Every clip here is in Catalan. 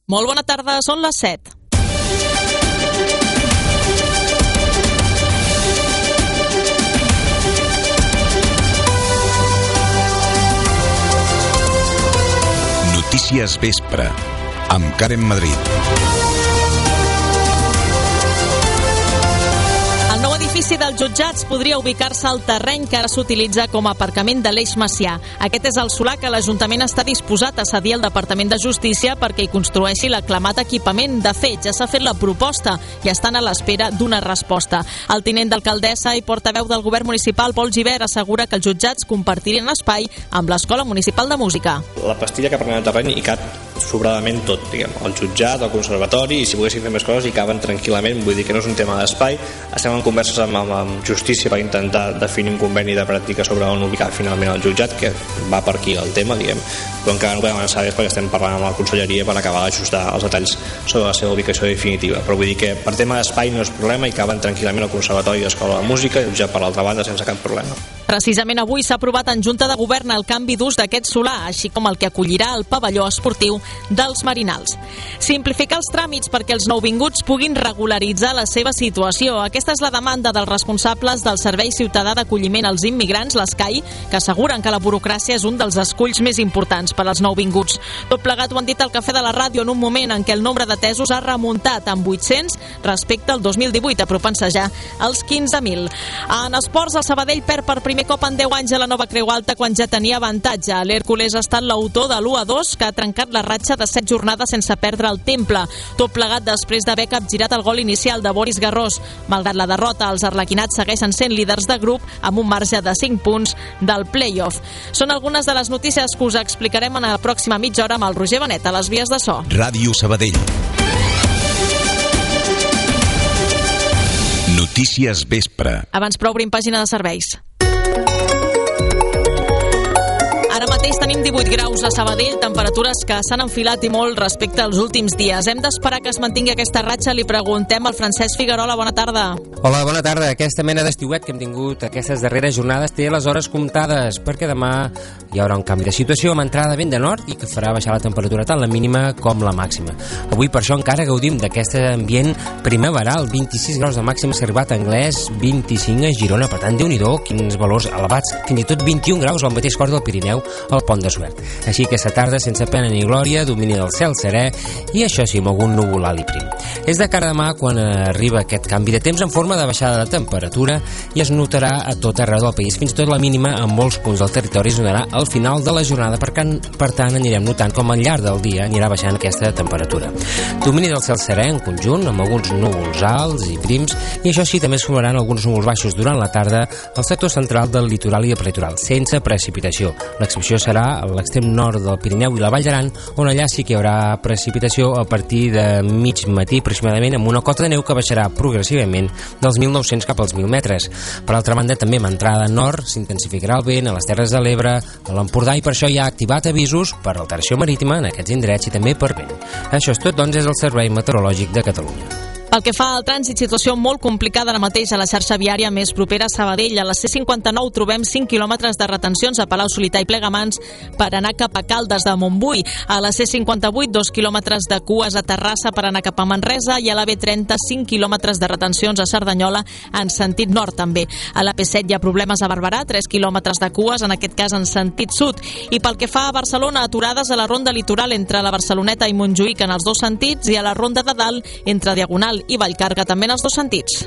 Molt bona tarda, són les 7. Notícies Vespre, amb Karen Madrid. El nou edifici dels jutjats podria ubicar-se al terreny que ara s'utilitza com a aparcament de l'Eix Macià. Aquest és el solar que l'Ajuntament està disposat a cedir al Departament de Justícia perquè hi construeixi l'aclamat equipament. De fet, ja s'ha fet la proposta i estan a l'espera d'una resposta. El tinent d'alcaldessa i portaveu del govern municipal, Pol Gibert, assegura que els jutjats compartirien espai amb l'Escola Municipal de Música. La pastilla que pren el terreny hi cap sobradament tot, diguem, el jutjat, el conservatori, i si volguessin fer més coses hi caben tranquil·lament, vull dir que no és un tema d'espai. Estem en converses amb Justícia per intentar definir un conveni de pràctica sobre on ubicar finalment el jutjat, que va per aquí el tema, diguem, però encara no podem avançar perquè estem parlant amb la conselleria per acabar d'ajustar els detalls sobre la seva ubicació definitiva, però vull dir que per tema d'espai no és problema, hi caben tranquil·lament el conservatori i l'Escola de Música i el jutjat per l'altra banda sense cap problema. Precisament avui s'ha aprovat en Junta de Govern el canvi d'ús d'aquest solar, així com el que acollirà el pavelló esportiu dels Marinals. Simplificar els tràmits perquè els nouvinguts puguin regularitzar la seva situació. Aquesta és la demanda dels responsables del Servei Ciutadà d'Acolliment als Immigrants, l'ESCAI, que asseguren que la burocràcia és un dels esculls més importants per als nouvinguts. Tot plegat ho han dit al Cafè de la Ràdio en un moment en què el nombre d'atesos ha remuntat amb 800 respecte al 2018, apropant-se ja als 15.000. En esports, el Sabadell perd per primer cop en 10 anys a la Nova Creu Alta quan ja tenia avantatge. L'Hèrcules ha estat l'autor de l'1-2 que ha trencat la ratxa de 7 jornades sense perdre el temple. Tot plegat després d'haver capgirat el gol inicial de Boris Garrós. Malgrat la derrota, els arlequinats segueixen sent líders de grup amb un marge de 5 punts del play-off. Són algunes de les notícies que us explicarem en la pròxima mitja hora amb el Roger Benet a les vies de so. Ràdio Sabadell. Notícies Vespre. Abans però obrim pàgina de serveis. Ara mateix tenim 18 graus a Sabadell, temperatures que s'han enfilat i molt respecte als últims dies. Hem d'esperar que es mantingui aquesta ratxa. Li preguntem al Francesc Figuerola. Bona tarda. Hola, bona tarda. Aquesta mena d'estiuet que hem tingut aquestes darreres jornades té les hores comptades, perquè demà hi haurà un canvi de situació amb entrada de vent de nord i que farà baixar la temperatura tant la mínima com la màxima. Avui per això encara gaudim d'aquest ambient primaveral. 26 graus de màxima s'ha arribat a Anglès, 25 a Girona, per tant, Déu-n'hi-do, quins valors elevats. Fins i tot 21 graus al mateix cor del Pirineu, al Pont de Suert. Així que aquesta tarda, sense pena ni glòria, domini del cel serè i això sí, amb algun núvol alt i prim. És de cara a demà quan arriba aquest canvi de temps en forma de baixada de temperatura i es notarà a tot arreu del país. Fins i tot la mínima en molts punts del territori es donarà al final de la jornada. Per tant, anirem notant com al llarg del dia anirà baixant aquesta temperatura. Domini del cel serè en conjunt, amb alguns núvols alts i prims, i això sí, també es formaran alguns núvols baixos durant la tarda al sector central del litoral i del prelitoral, sense precipitació. L'excepció serà a l'extrem nord del Pirineu i la Vall d'Aran, on allà sí que hi haurà precipitació a partir de mig matí aproximadament, amb una cota de neu que baixarà progressivament dels 1.900 cap als 1.000 metres. Per altra banda, també amb entrada nord s'intensificarà el vent a les Terres de l'Ebre, a l'Empordà, i per això hi ha activat avisos per alteració marítima en aquests indrets i també per vent. Això és tot, doncs, és el Servei Meteorològic de Catalunya. Pel que fa al trànsit, situació molt complicada ara mateix a la xarxa viària més propera a Sabadell. A la C59 trobem 5 quilòmetres de retencions a Palau-solità i Plegamans per anar cap a Caldes de Montbui. A la C58, 2 quilòmetres de cues a Terrassa per anar cap a Manresa, i a la B30, 5 quilòmetres de retencions a Cerdanyola en sentit nord també. A la P7 hi ha problemes a Barberà, 3 quilòmetres de cues, en aquest cas en sentit sud. I pel que fa a Barcelona, aturades a la ronda litoral entre la Barceloneta i Montjuïc en els dos sentits, i a la ronda de dalt entre Diagonal i Vallcarca també en els dos sentits.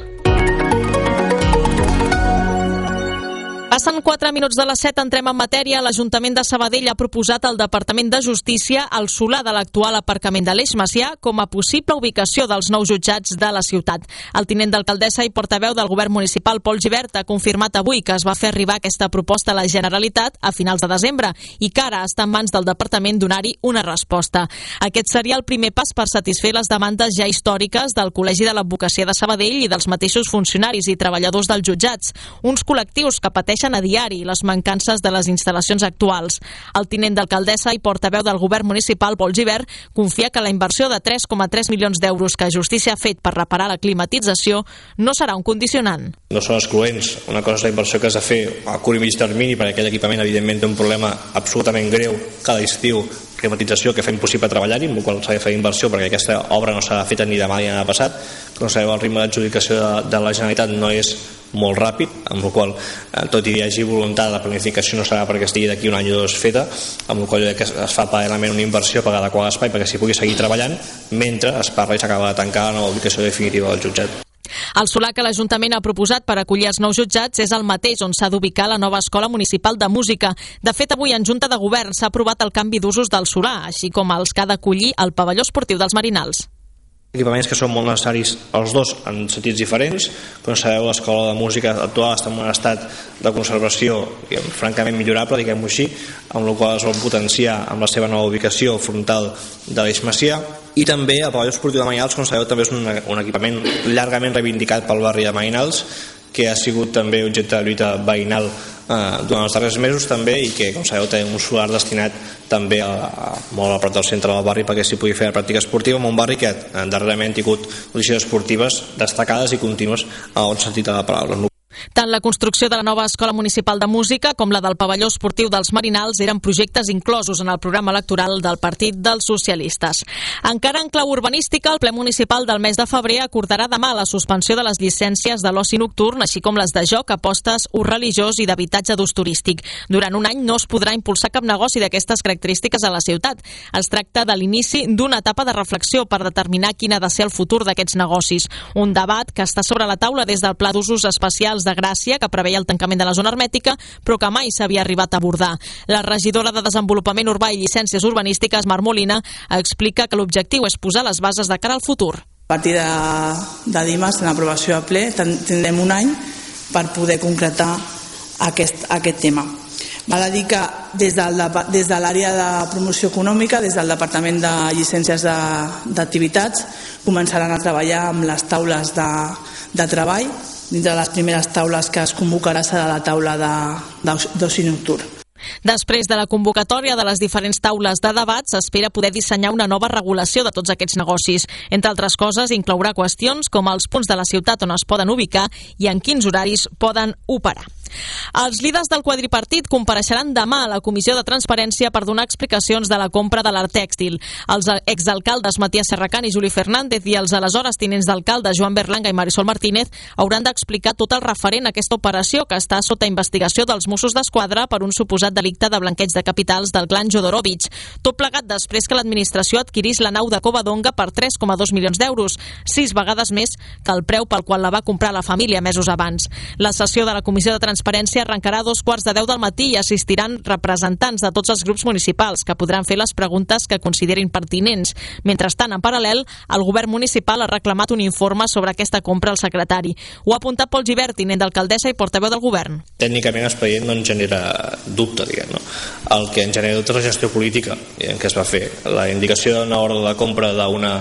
Passen 4 minuts de les 7, entrem en matèria. L'Ajuntament de Sabadell ha proposat al Departament de Justícia el solar de l'actual aparcament de l'Eix Macià com a possible ubicació dels nous jutjats de la ciutat. El tinent d'alcaldessa i portaveu del govern municipal, Pol Gibert, ha confirmat avui que es va fer arribar aquesta proposta a la Generalitat a finals de desembre i que ara està en mans del Departament donar-hi una resposta. Aquest seria el primer pas per satisfer les demandes ja històriques del Col·legi de l'Advocacia de Sabadell i dels mateixos funcionaris i treballadors dels jutjats, uns col·lectius que pateixen a diari les mancances de les instal·lacions actuals. El tinent d'alcaldessa i portaveu del govern municipal, Pol Gibert, confia que la inversió de 3,3 milions d'euros que Justícia ha fet per reparar la climatització no serà un condicionant. No són excloents. Una cosa és la inversió que has de fer a curt i mig termini, perquè aquell equipament evidentment té un problema absolutament greu cada estiu climatització que fa impossible treballar-hi, amb la qual s'ha de fer inversió perquè aquesta obra no s'ha fet ni demà ni demà passat. Com sabeu, el ritme d'adjudicació de la Generalitat no és molt ràpid, amb la qual tot i que hi hagi voluntat, la planificació no serà perquè estigui d'aquí un any o dos feta, amb la qual es fa paral·lelament una inversió per adequar l'espai perquè s'hi pugui seguir treballant mentre es parla i s'acaba de tancar la nova ubicació definitiva del jutjat. El solar que l'Ajuntament ha proposat per acollir els nous jutjats és el mateix on s'ha d'ubicar la nova Escola Municipal de Música. De fet, avui en Junta de Govern s'ha aprovat el canvi d'usos del solar, així com els que ha d'acollir el pavelló esportiu dels Marinals. Equipaments que són molt necessaris els dos en sentits diferents. Com sabeu, l'escola de música actual està en un estat de conservació francament millorable, diguem-ho així, amb la qual es vol potenciar amb la seva nova ubicació frontal de l'Eix Macià. I també el pavelló esportiu de Mainals, com sabeu, també és un equipament llargament reivindicat pel barri de Mainals, que ha sigut també objecte de lluita veïnal durant els darrers mesos també, i que, com sabeu, té un solar destinat també molt a prop del centre del barri perquè s'hi pugui fer la pràctica esportiva, en un barri que darrerament ha tingut condicions esportives destacades i contínues en el bon sentit de la paraula. Tant la construcció de la nova Escola Municipal de Música com la del pavelló esportiu dels Marinals eren projectes inclosos en el programa electoral del Partit dels Socialistes. Encara en clau urbanística, el ple municipal del mes de febrer acordarà demà la suspensió de les llicències de l'oci nocturn, així com les de joc, apostes, ús religiós i d'habitatge d'ús turístic. Durant un any no es podrà impulsar cap negoci d'aquestes característiques a la ciutat. Es tracta de l'inici d'una etapa de reflexió per determinar quin ha de ser el futur d'aquests negocis. Un debat que està sobre la taula des del Pla d'Usos Especials de Gràcia, que preveia el tancament de la zona hermètica, però que mai s'havia arribat a abordar. La regidora de Desenvolupament Urbà i Llicències Urbanístiques, Mar Molina, explica que l'objectiu és posar les bases de cara al futur. A partir de dimarts, en l'aprovació a ple, tindrem un any per poder concretar aquest tema. Val a dir que des de l'àrea de promoció econòmica, des del Departament de Llicències d'Activitats, començaran a treballar amb les taules de treball. Dintre de les primeres taules que es convocarà serà la taula d'oci nocturn. Després de la convocatòria de les diferents taules de debat, s'espera poder dissenyar una nova regulació de tots aquests negocis. Entre altres coses, inclourà qüestions com els punts de la ciutat on es poden ubicar i en quins horaris poden operar. Els líders del quadripartit compareixeran demà a la Comissió de Transparència per donar explicacions de la compra de l'Art Tèxtil. Els exalcaldes Matías Serracant i Juli Fernández i els aleshores tinents d'alcalde Joan Berlanga i Marisol Martínez hauran d'explicar tot el referent a aquesta operació que està sota investigació dels Mossos d'Esquadra per un suposat delicte de blanqueig de capitals del clan Jodorowsky. Tot plegat després que l'administració adquirís la nau de Covadonga per 3,2 milions d'euros, 6 vegades més que el preu pel qual la va comprar la família mesos abans. La sessió de la Comissió de Transparència arrencarà a 2:15 del matí i assistiran representants de tots els grups municipals que podran fer les preguntes que considerin pertinents. Mentrestant, en paral·lel, el govern municipal ha reclamat un informe sobre aquesta compra al secretari. Ho ha apuntat Pol Gibert, tinent d'alcaldessa i portaveu del govern. Tècnicament l'expedient no en genera dubte, diguem, no? El que en genera dubte és la gestió política que es va fer. La indicació d'una ordre de compra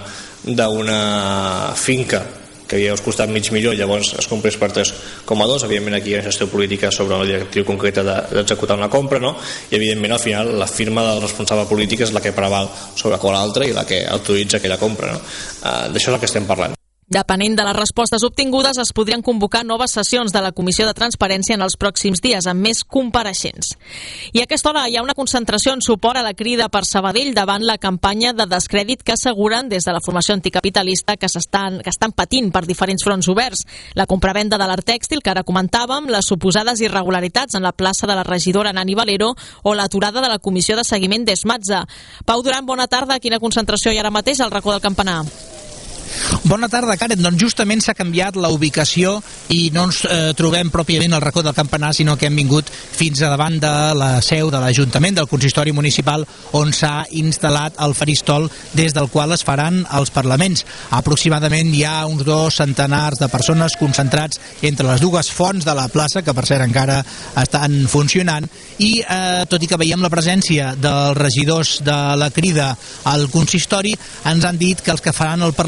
d'una finca que havia costat mig milió i llavors es comprés per 3,2, evidentment aquí hi ha una gestió política sobre la directriu concreta d'executar una compra, no? I evidentment al final la firma del responsable polític és la que preval sobre qual altra i la que autoritza aquella compra, no? D'això és el que estem parlant. Depenent de les respostes obtingudes, es podrien convocar noves sessions de la Comissió de Transparència en els pròxims dies, amb més compareixents. I a aquesta hora hi ha una concentració en suport a la Crida per Sabadell davant la campanya de descrèdit que asseguren des de la formació anticapitalista que estan patint per diferents fronts oberts. La compravenda de l'Art Tèxtil, que ara comentàvem, les suposades irregularitats en la plaça de la regidora Nani Valero o l'aturada de la Comissió de Seguiment d'Esmatza. Pau Duran, bona tarda. Quina concentració hi ha ara mateix al racó del Campanar? Bona tarda, Karen. Doncs justament s'ha canviat la ubicació i no ens trobem pròpiament al racó del Campanar, sinó que hem vingut fins a davant de la seu de l'Ajuntament, del consistori municipal, on s'ha instal·lat el faristol des del qual es faran els parlaments. Aproximadament hi ha uns 2 centenars de persones concentrats entre les dues fonts de la plaça, que per cert encara estan funcionant, i tot i que veiem la presència dels regidors de la Crida al consistori, ens han dit que els que faran el Parlament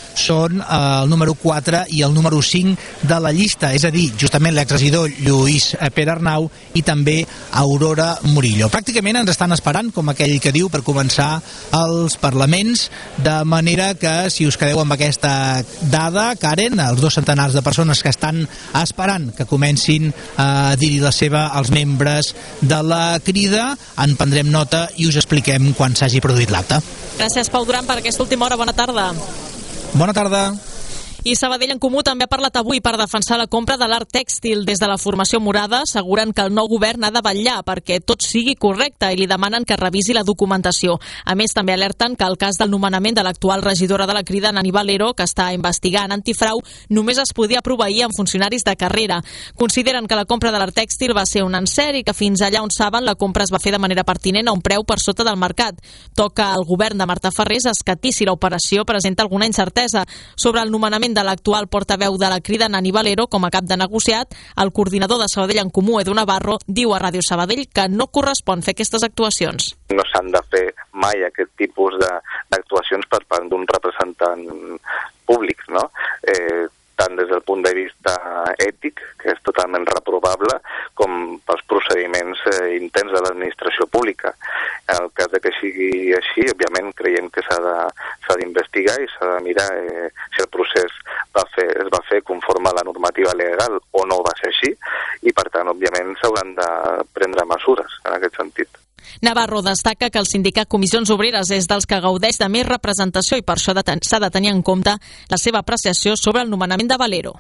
són el número 4 i el número 5 de la llista, és a dir, justament l'exregidor Lluís Pere Arnau i també Aurora Murillo. Pràcticament ens estan esperant, com aquell que diu, per començar els parlaments, de manera que, si us quedeu amb aquesta dada, Karen, els 2 centenars de persones que estan esperant que comencin a dir-hi la seva als membres de la Crida, en prendrem nota i us expliquem quan s'hagi produït l'acte. Gràcies, Pau Duran, per aquesta última hora. Bona tarda. Bona tarda. I Sabadell en Comú també ha parlat avui per defensar la compra de l'art tèxtil. Des de la formació morada asseguren que el nou govern ha de vetllar perquè tot sigui correcte i li demanen que revisi la documentació. A més, també alerten que el cas del nomenament de l'actual regidora de la Crida, Nani Valero, que està investigant antifrau, només es podia proveir amb funcionaris de carrera. Consideren que la compra de l'art tèxtil va ser un encert i que fins allà on saben la compra es va fer de manera pertinent a un preu per sota del mercat. Toca al govern de Marta Ferrés escatir si l'operació presenta alguna incertesa. Sobre el nomenament de l'actual portaveu de la Crida, Nani Valero, com a cap de negociat, el coordinador de Sabadell en Comú, Edu Navarro, diu a Ràdio Sabadell que no correspon fer aquestes actuacions. No s'han de fer mai aquest tipus d'actuacions per part d'un representant públic, no? Tant des del punt de vista ètic, que és totalment reprovable, com pels procediments interns de l'administració pública. En el cas de que sigui així, òbviament creiem que s'ha d'investigar i s'ha de mirar si el procés es va fer conforme a la normativa legal o no va ser així, i per tant, òbviament, s'hauran de prendre mesures en aquest sentit. Navarro destaca que el sindicat Comissions Obreres és dels que gaudeix de més representació i per això s'ha de tenir en compte la seva apreciació sobre el nomenament de Valero.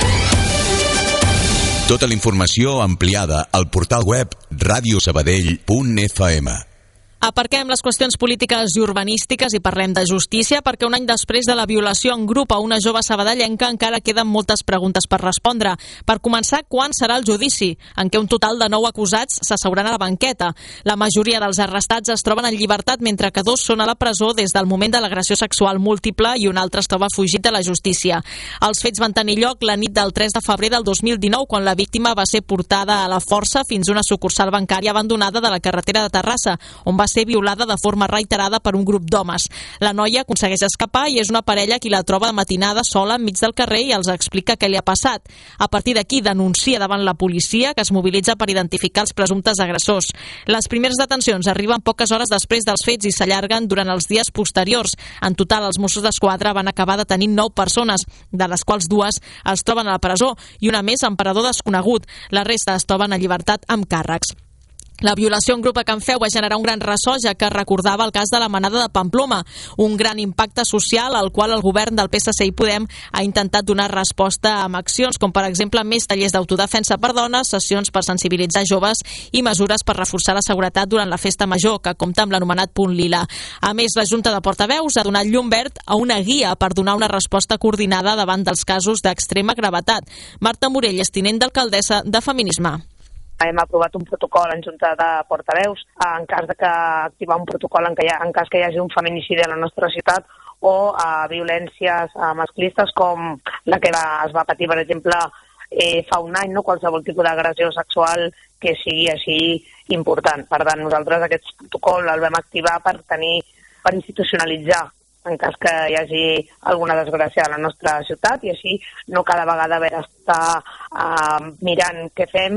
Tota la informació ampliada al portal web radiosabadell.fm. Aparquem les qüestions polítiques i urbanístiques i parlem de justícia perquè un any després de la violació en grup a una jove sabadellenca encara queden moltes preguntes per respondre. Per començar, quan serà el judici, en què un total de 9 acusats s'asseuran a la banqueta? La majoria dels arrestats es troben en llibertat mentre que 2 són a la presó des del moment de l'agressió sexual múltiple i un altre es troba fugit de la justícia. Els fets van tenir lloc la nit del 3 de febrer del 2019 quan la víctima va ser portada a la força fins a una sucursal bancària abandonada de la carretera de Terrassa, on va ser violada de forma reiterada per un grup d'homes. La noia aconsegueix escapar i és una parella qui la troba de matinada sola enmig del carrer i els explica què li ha passat. A partir d'aquí denuncia davant la policia, que es mobilitza per identificar els presumptes agressors. Les primeres detencions arriben poques hores després dels fets i s'allarguen durant els dies posteriors. En total, els Mossos d'Esquadra van acabar detenint 9 persones, de les quals 2 es troben a la presó i una més en parador desconegut. La resta es troben a llibertat amb càrrecs. La violació en grup a Can Feu va generar un gran ressò, ja que recordava el cas de la manada de Pamplona, un gran impacte social al qual el govern del PSC i Podem ha intentat donar resposta amb accions com, per exemple, més tallers d'autodefensa per dones, sessions per sensibilitzar joves i mesures per reforçar la seguretat durant la festa major, que compta amb l'anomenat Punt Lila. A més, la Junta de Portaveus ha donat llum verd a una guia per donar una resposta coordinada davant dels casos d'extrema gravetat. Marta Morell és tinent d'alcaldessa de Feminisme. Hem aprovat un protocol en Junta de Portaveus en cas de que activar un protocol en cas que hi hagi un feminicidi a la nostra ciutat o violències masclistes com la que es va patir, per exemple, fa un any, no? Qualsevol tipus d'agressió sexual que sigui així important. Per tant, nosaltres aquest protocol el vam activar per institucionalitzar en cas que hi hagi alguna desgràcia a la nostra ciutat i així no cada vegada haver d'estar mirant què fem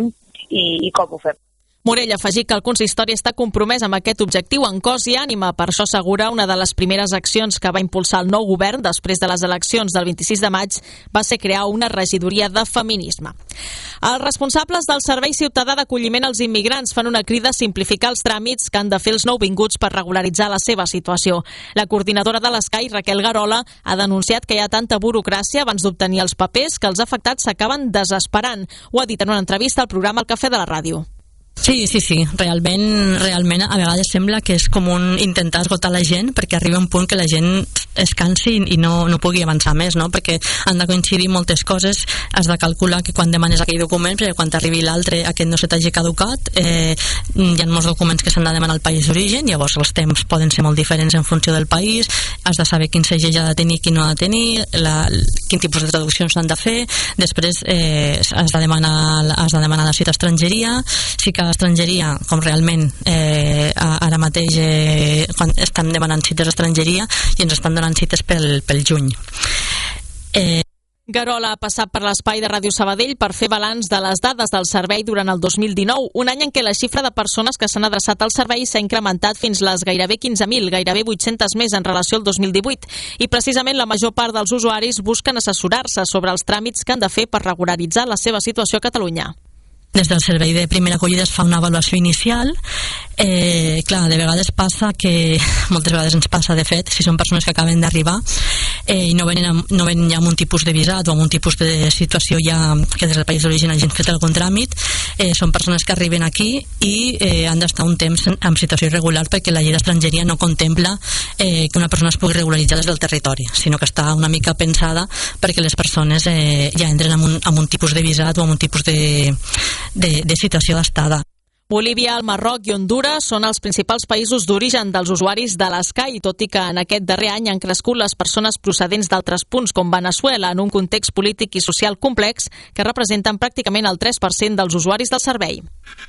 i com ho fem. Morell afegir que el consistori està compromès amb aquest objectiu en cos i ànima. Per això assegura una de les primeres accions que va impulsar el nou govern després de les eleccions del 26 de maig va ser crear una regidoria de feminisme. Els responsables del Servei Ciutadà d'Acolliment als Immigrants fan una crida a simplificar els tràmits que han de fer els nouvinguts per regularitzar la seva situació. La coordinadora de l'Escai, Raquel Garola, ha denunciat que hi ha tanta burocràcia abans d'obtenir els papers que els afectats s'acaben desesperant. Ho ha dit en una entrevista al programa El Cafè de la Ràdio. Sí, realment a vegades sembla que és com intentar esgotar la gent perquè arriba un punt que la gent es cansi i no pugui avançar més, no? Perquè han de coincidir moltes coses, has de calcular que quan demanes aquell document, perquè quan t'arribi l'altre aquest no se t'hagi caducat, hi ha molts documents que s'han de demanar al país d'origen, llavors els temps poden ser molt diferents en funció del país, has de saber quin segell ha de tenir, quin no ha de tenir, quin tipus de traduccions s'han de fer, després has de demanar la cita a estrangeria, sí que a estrangeria, com realment ara mateix quan estan demanant cites a estrangeria i ens estan donant cites pel juny. Guerola ha passat per l'espai de Ràdio Sabadell per fer balanç de les dades del servei durant el 2019, un any en què la xifra de persones que s'han adreçat al servei s'ha incrementat fins les gairebé 15.000, gairebé 800 més en relació al 2018, i precisament la major part dels usuaris busquen assessorar-se sobre els tràmits que han de fer per regularitzar la seva situació a Catalunya. Des del servei de primera acollida es fa una avaluació inicial. Clar, de vegades passa que, moltes vegades ens passa, de fet, si són persones que acaben d'arribar i no venen ja amb un tipus de visat o amb un tipus de situació ja que des del país d'origen hagin fet algun tràmit, són persones que arriben aquí i han d'estar un temps en situació irregular, perquè la llei d'estrangeria no contempla que una persona es pugui regularitzar des del territori, sinó que està una mica pensada perquè les persones ja entren amb un tipus de visat o amb un tipus de situació d'estada. Bolívia, el Marroc i Hondures són els principals països d'origen dels usuaris de l'Sky, tot i que en aquest darrer any han crescut les persones procedents d'altres punts com Veneçuela, en un context polític i social complex que representen pràcticament el 3% dels usuaris del servei.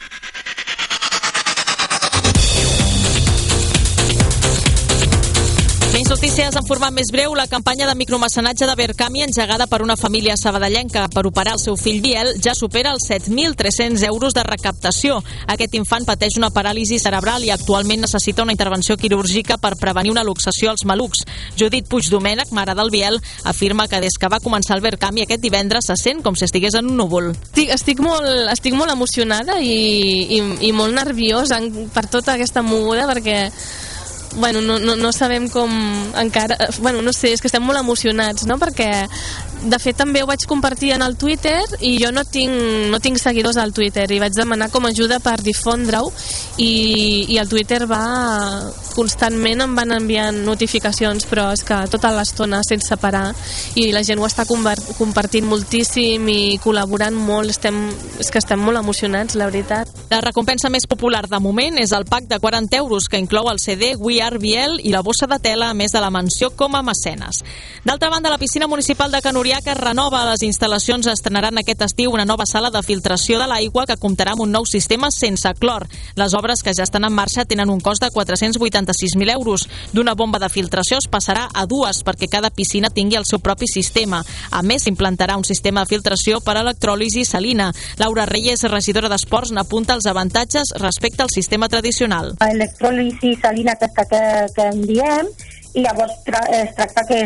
Més notícies en format més breu. La campanya de micromecenatge de Verkami, engegada per una família sabadellenca per operar el seu fill Biel, ja supera els 7.300 euros de recaptació. Aquest infant pateix una paràlisi cerebral i actualment necessita una intervenció quirúrgica per prevenir una luxació als malucs. Judit Puigdomènech, mare del Biel, afirma que des que va començar el Verkami aquest divendres se sent com si estigués en un núvol. Estic molt emocionada i molt nerviosa per tota aquesta moguda, perquè no sabem com encara... no sé, és que estem molt emocionats, no? Perquè de fet també ho vaig compartir en el Twitter i jo no tinc seguidors al Twitter i vaig demanar com ajuda per difondre-ho i el Twitter constantment em van enviant notificacions, però és que tota l'estona sense parar, i la gent ho està compartint moltíssim i col·laborant molt. És que estem molt emocionats, la veritat. La recompensa més popular de moment és el pack de 40 euros que inclou el CD We Are Biel i la bossa de tela, a més de la menció com a mecenes. D'altra banda, la piscina municipal de Can Oriaca es renova. Les instal·lacions estrenaran aquest estiu una nova sala de filtració de l'aigua que comptarà amb un nou sistema sense clor. Les obres que ja estan en marxa tenen un cost de 486.000 euros. D'una bomba de filtració es passarà a dues perquè cada piscina tingui el seu propi sistema. A més, s'implantarà un sistema de filtració per electròlisi salina. Laura Reyes, regidora d'Esports, n'apunta els avantatges respecte al sistema tradicional. Electròlisi salina aquesta que en diem, i llavors es tracta que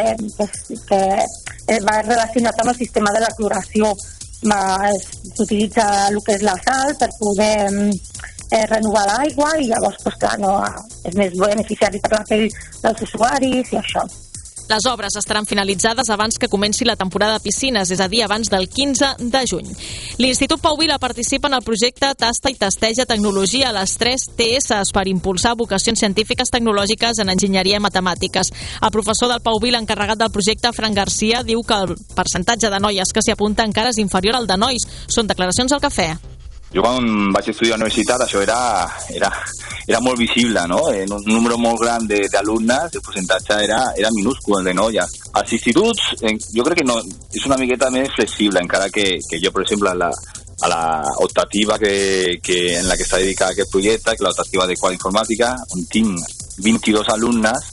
va relacionat amb el sistema de la cloració. S'utilitza el que és la sal per poder renovar l'aigua i llavors és més beneficiari per la pell dels usuaris i això. Les obres estaran finalitzades abans que comenci la temporada de piscines, és a dir, abans del 15 de juny. L'Institut Pau Vila participa en el projecte Tasta i Testeja Tecnologia a les 3 TS per impulsar vocacions científiques tecnològiques en enginyeria i matemàtiques. El professor del Pau Vila encarregat del projecte, Fran Garcia, diu que el percentatge de noies que s'hi apunta encara és inferior al de nois. Són declaracions al Cafè. Jo quan vaig estudiar a la universitat això era molt visible, no? En un número molt gran d'alumnes el percentatge era minúscul, el de noies. Als instituts jo crec que no, és una miqueta més flexible, encara que jo, per exemple, a la optativa en la que està dedicada aquest projecte, que l'optativa de qual informàtica, on tinc 22 alumnes,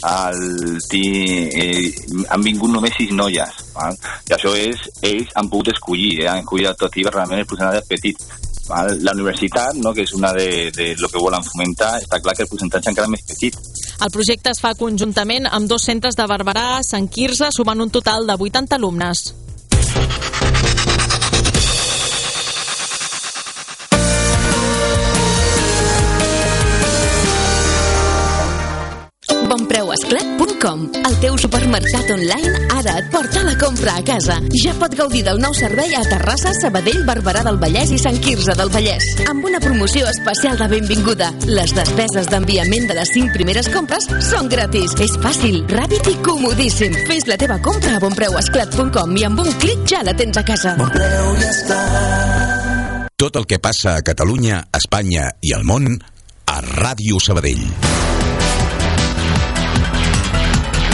han vingut només 6 noies. I això ells han pogut escollir, han escollit l'optativa realment el percentatge petit. La universitat, no, que és una de lo que volen fomentar, està clar que el percentatge encara és més petit. El projecte es fa conjuntament amb 2 centres de Barberà, Sant Quirze, sumant un total de 80 alumnes. Bonpreuesclat.com, el teu supermercat online, ara et porta la compra a casa. Ja pot gaudir del nou servei a Terrassa, Sabadell, Barberà del Vallès i Sant Quirze del Vallès. Amb una promoció especial de benvinguda. Les despeses d'enviament de les 5 primeres compres són gratis. És fàcil, ràpid i comodíssim. Fes la teva compra a bonpreuesclat.com i amb un clic ja la tens a casa. Bonpreu i Esclat. Tot el que passa a Catalunya, Espanya i al món a Ràdio Sabadell.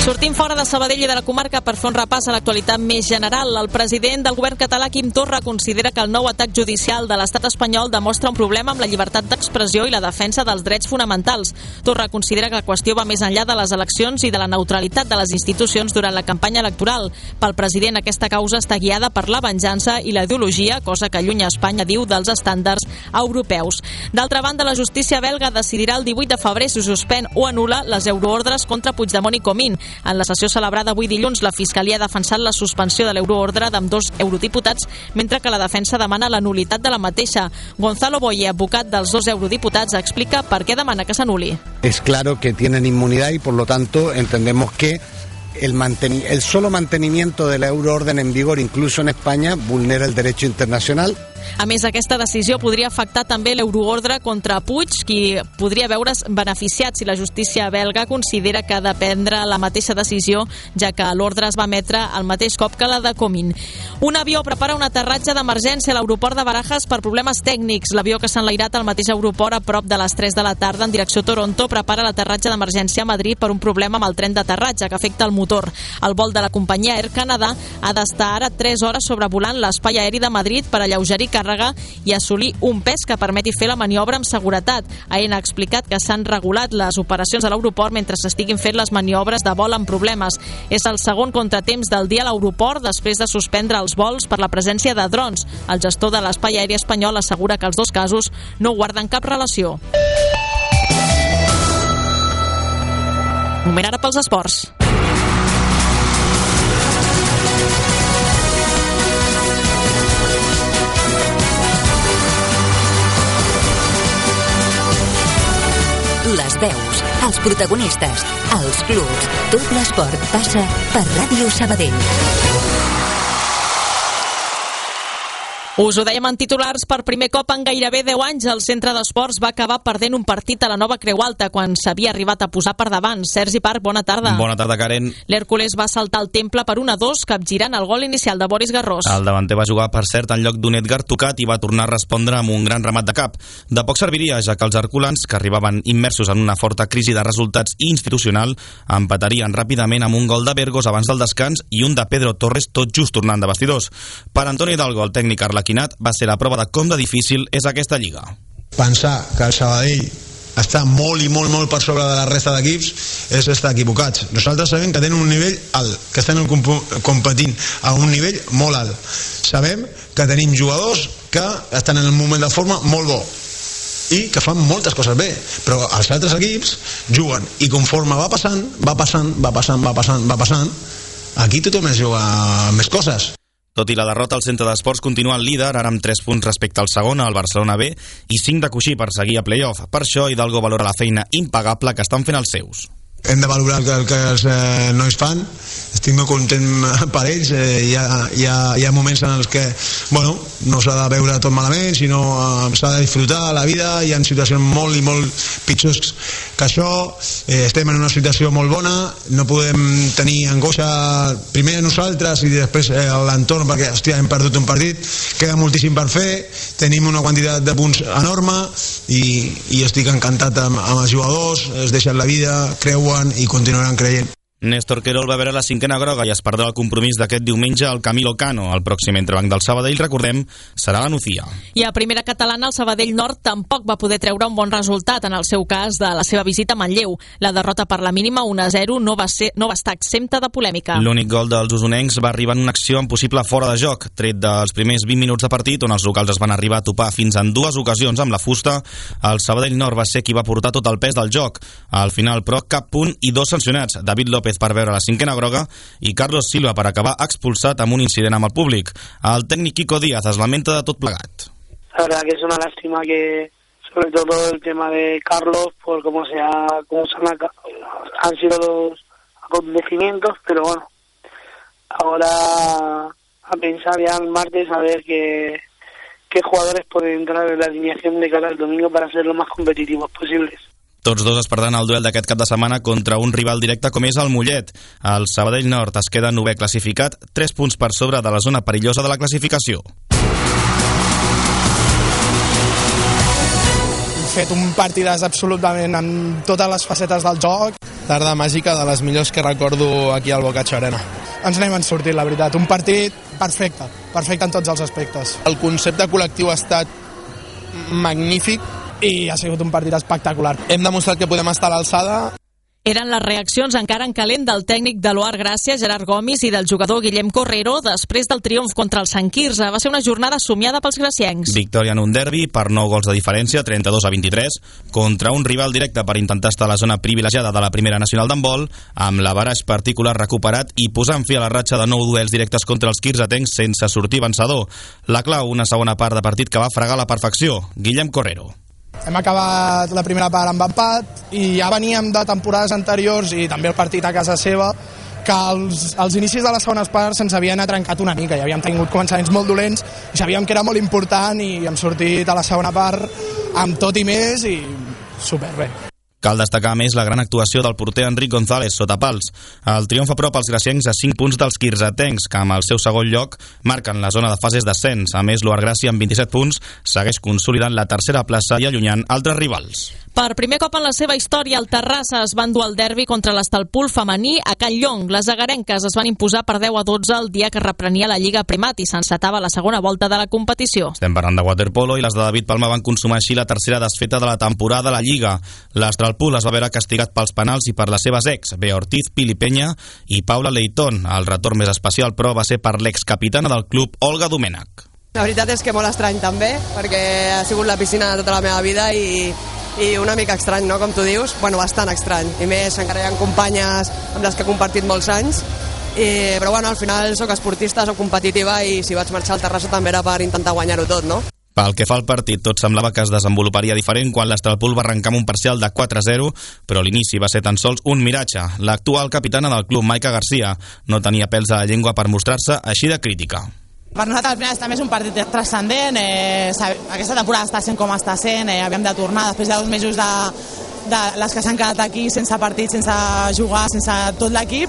Sortim fora de Sabadell i de la comarca per fer un repàs a l'actualitat més general. El president del govern català, Quim Torra, considera que el nou atac judicial de l'estat espanyol demostra un problema amb la llibertat d'expressió i la defensa dels drets fonamentals. Torra considera que la qüestió va més enllà de les eleccions i de la neutralitat de les institucions durant la campanya electoral. Pel president, aquesta causa està guiada per la venjança i la ideologia, cosa que allunya Espanya, diu, dels estàndards europeus. D'altra banda, la justícia belga decidirà el 18 de febrer si suspèn o anul·la les euroordres contra Puigdemont i Comín. En la sessió celebrada avui dilluns, la Fiscalia ha defensat la suspensió de l'euroordre d'ambdós eurodiputats, mentre que la defensa demana la nulitat de la mateixa. Gonzalo Boye, advocat dels dos eurodiputats, explica per què demana que s'anul·li. Es claro que tienen inmunidad y por lo tanto entendemos que el solo mantenimiento de la euroorden en vigor, incluso en España, vulnera el derecho internacional. A més, aquesta decisió podria afectar també l'euroordre contra Puig, qui podria veure's beneficiat si la justícia belga considera que ha de prendre la mateixa decisió, ja que l'ordre es va emetre al mateix cop que la de Comín. Un avió prepara un aterratge d'emergència a l'aeroport de Barajas per problemes tècnics. L'avió, que s'ha enlairat al mateix aeroport a prop de les 3 de la tarda en direcció a Toronto, prepara l'aterratge d'emergència a Madrid per un problema amb el tren d'aterratge que afecta el motor. El vol de la companyia Air Canada ha d'estar ara 3 hores sobrevolant l'espai aeri de Madrid per alleugerir càrrega i assolir un pes que permeti fer la maniobra amb seguretat. AENA ha explicat que s'han regulat les operacions a l'aeroport mentre s'estiguin fent les maniobres de vol amb problemes. És el segon contratemps del dia a l'aeroport després de suspendre els vols per la presència de drons. El gestor de l'espai aeri espanyol assegura que els dos casos no guarden cap relació. Moment ara pels esports. Les veus, els protagonistes, els clubs, tot l'esport passa per Ràdio Sabadell. Us ho dèiem en titulars, per primer cop en gairebé 10 anys el centre d'esports va acabar perdent un partit a la nova Creu Alta quan s'havia arribat a posar per davant. Sergi Parc, bona tarda. Bona tarda, Karen. L'Hèrcules va saltar el temple per 1-2, capgirant el gol inicial de Boris Garrós. El davanter va jugar, per cert, en lloc d'un Edgar tocat i va tornar a respondre amb un gran remat de cap. De poc serviria, ja que els herculans, que arribaven immersos en una forta crisi de resultats institucional, empatarien ràpidament amb un gol de Bergos abans del descans i un de Pedro Torres tot just tornant de vestidors. Per Antoni Hidalgo, el tècnic arlequinat, va ser la prova de com de difícil és aquesta lliga. Pensar que el Sabadell està molt i molt per sobre de la resta d'equips és estar equivocats. Nosaltres sabem que tenen un nivell alt, que estan competint a un nivell molt alt. Sabem que tenim jugadors que estan en un moment de forma molt bo i que fan moltes coses bé, però els altres equips juguen i conforme va passant, aquí tothom es juga més coses. Tot i la derrota, el centre d'esports continua el líder, ara amb 3 punts respecte al segon, el Barcelona B, i 5 de coixí per seguir a playoff. Per això, Hidalgo valora la feina impagable que estan fent els seus. Hem de valorar el que els nois fan. Estic molt content per ells. Hi ha moments en els que no s'ha de veure tot malament, sinó s'ha de disfrutar la vida. Hi ha situacions molt i molt pitjors que això. Estem en una situació molt bona, no podem tenir angoixa primer nosaltres i després l'entorn, perquè hem perdut un partit, queda moltíssim per fer, tenim una quantitat de punts enorme i estic encantat amb els jugadors, es deixen la vida, creuen i continuaran creient. Néstor Querol va veure la 5a groga i es perdrà el compromís d'aquest diumenge al Camilo Cano. El pròxim entrebanc del Sabadell, recordem, serà la Nucía. I a primera catalana, el Sabadell Nord tampoc va poder treure un bon resultat en el seu cas de la seva visita a Manlleu. La derrota per la mínima 1-0 no va estar exempta de polèmica. L'únic gol dels usonencs va arribar en una acció amb possible fora de joc, tret dels primers 20 minuts de partit, on els locals es van arribar a topar fins en 2 ocasions amb la fusta. El Sabadell Nord va ser qui va portar tot el pes del joc. Al final, però, cap punt i 2 sancionats. David López per veure la 5a groga i Carlos Silva per acabar expulsat amb un incident amb el públic. El tècnic Kiko Díaz es lamenta de tot plegat. La verdad que es una lástima que, sobre todo el tema de Carlos, por cómo han sido los acontecimientos, pero bueno, ahora a pensar ya el martes a ver qué jugadores pueden entrar en la alineación de cara al domingo para ser lo más competitivos posibles. Tots dos es perdran el duel d'aquest cap de setmana contra un rival directe com és el Mollet. El Sabadell Nord es queda 9è classificat, 3 punts per sobre de la zona perillosa de la classificació. fet un partidàs absolutament en totes les facetes del joc. Tarda màgica, de les millors que recordo aquí al Bocacha Arena. Ens n'hem sortit, la veritat. Un partit perfecte en tots els aspectes. El concepte col·lectiu ha estat magnífic i ha sigut un partit espectacular. Hem demostrat que podem estar a l'alçada. Eren les reaccions encara en calent del tècnic de l'Oar Gràcia, Gerard Gomis, i del jugador Guillem Correro després del triomf contra el Sant Quirze. Va ser una jornada somiada pels graciencs. Victòria en un derbi per 9 gols de diferència, 32-23, contra un rival directe per intentar estar a la zona privilegiada de la Primera Nacional d'handbol, amb l'avaraix particular recuperat i posant fi a la ratxa de 9 duels directes contra els quirzetencs sense sortir vencedor. La clau, una segona part de partit que va fregar a la perfecció. Guillem Correro. Hem acabat la primera part amb empat i ja veníem de temporades anteriors i també el partit a casa seva que els inicis de les segones parts se'ns havien atrencat una mica i havíem tingut començaments molt dolents i sabíem que era molt important i hem sortit a la segona part amb tot i més i superbé. Cal destacar més la gran actuació del porter Enric González sota pals. El triomf apropa els graciencs a 5 punts dels quirzetencs, que amb el seu segon lloc marquen la zona de fases d'ascens. A més, l'Oar Gràcia amb 27 punts segueix consolidant la tercera plaça i allunyant altres rivals. Per primer cop en la seva història, el Terrassa es va endur el derbi contra l'Estalpul femení a Can Llong. Les agarenques es van imposar per 10-12 el dia que reprenia la Lliga Primat i s'encetava la segona volta de la competició. Estem parlant de waterpolo i les de David Palma van consumar així la tercera desfeta de la temporada a la Lliga. L'Estalpul es va veure castigat pels penals i per les seves ex, Bea Ortiz, Pili Peña i Paula Leitón. El retorn més especial, però, va ser per l'excapitana del club, Olga Domènech. La veritat és que molt estrany també, perquè ha sigut la piscina de tota la meva vida i una mica estrany, no?, com tu dius. Bueno, bastant estrany. I més, encara hi ha companyes amb les que he compartit molts anys. Però bueno, al final sóc esportista, sóc competitiva i si vaig marxar al Terrassa també era per intentar guanyar-ho tot, no? Pel que fa al partit, tot semblava que es desenvoluparia diferent quan l'Estalpul va arrencar amb un parcial de 4-0, però l'inici va ser tan sols un miratge. L'actual capitana del club, Maica Garcia, no tenia pèls a la llengua per mostrar-se així de crítica. Per nosaltres al final també és un partit transcendent, aquesta temporada està sent com està sent, havíem de tornar després de 2 mesos de les que s'han quedat aquí sense partit, sense jugar, sense tot l'equip,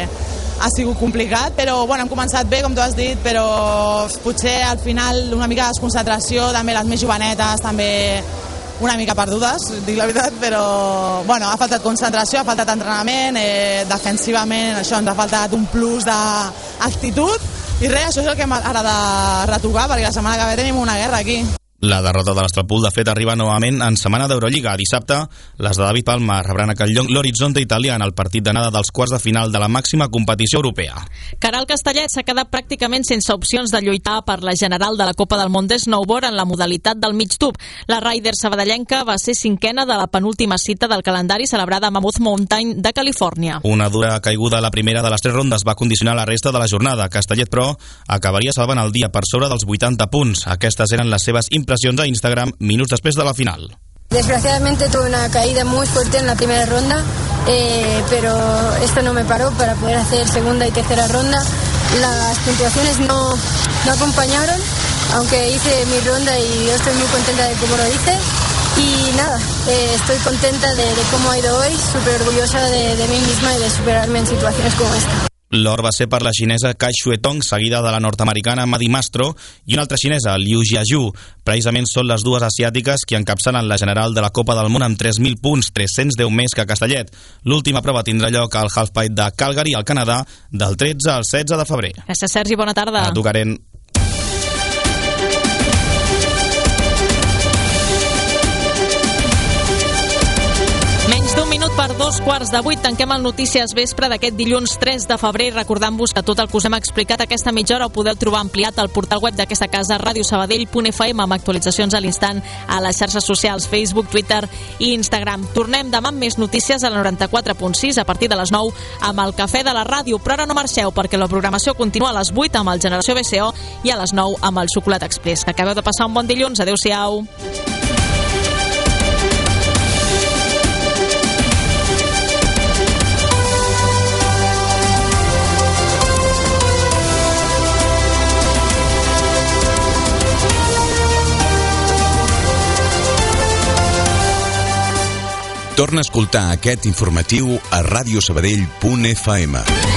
ha sigut complicat, però bueno, hem començat bé, com tu has dit, però potser al final una mica de desconcentració, també les més jovenetes, també una mica perdudes, dic la veritat, però bueno, ha faltat concentració, ha faltat entrenament, defensivament això ens ha faltat un plus d'actitud, i res, això és el que hem ara de retocar, perquè la setmana que ve tenim una guerra aquí. La derrota de l'Estalpul, de fet, arriba novament en setmana d'Eurolliga. Dissabte, les de David Palma rebran a Can Llong l'Horizonte italià en el partit d'anada dels quarts de final de la màxima competició europea. Caral Castellet s'ha quedat pràcticament sense opcions de lluitar per la general de la Copa del Món de Snowboard en la modalitat del mig tub. La Ryder sabadellenca va ser 5a de la penúltima cita del calendari celebrada a Mammoth Mountain de Califòrnia. Una dura caiguda a la primera de les 3 rondes va condicionar la resta de la jornada. Castellet, però, acabaria salvant el dia per sobre dels 80 punts. Aquestes eren les seves impressions a Instagram minutos después de la final. Desgraciadamente tuve una caída muy fuerte en la primera ronda, pero esto no me paró para poder hacer segunda y tercera ronda. Las puntuaciones no acompañaron, aunque hice mi ronda y yo estoy muy contenta de cómo lo hice. Y nada, estoy contenta de cómo ha ido hoy, súper orgullosa de mí misma y de superarme en situaciones como esta. L'or va ser per la xinesa Kai Xuetong, seguida de la nord-americana Madi Mastro, i una altra xinesa, Liu Jiaju. Precisament són les dues asiàtiques que encapçalen la general de la Copa del Món amb 3.000 punts, 310 més que Castellet. L'última prova tindrà lloc al Halfpipe de Calgary, al Canadà, del 13 al 16 de febrer. Gràcies, Sergi, bona tarda. A tu, Karen. Un minut per 2:15. Tanquem el Notícies Vespre d'aquest dilluns 3 de febrer, recordant-vos que tot el que us hem explicat aquesta mitja hora ho podeu trobar ampliat al portal web d'aquesta casa, radiosabadell.fm, amb actualitzacions a l'instant a les xarxes socials, Facebook, Twitter i Instagram. Tornem demà amb més notícies a la 94.6 a partir de les 9 amb el Cafè de la Ràdio, però ara no marxeu perquè la programació continua a les 8 amb el Generació BCO i a les 9 amb el Xocolata Express. Que acabeu de passar un bon dilluns. Adéu-siau. Torna a escoltar aquest informatiu a radiosabadell.fm.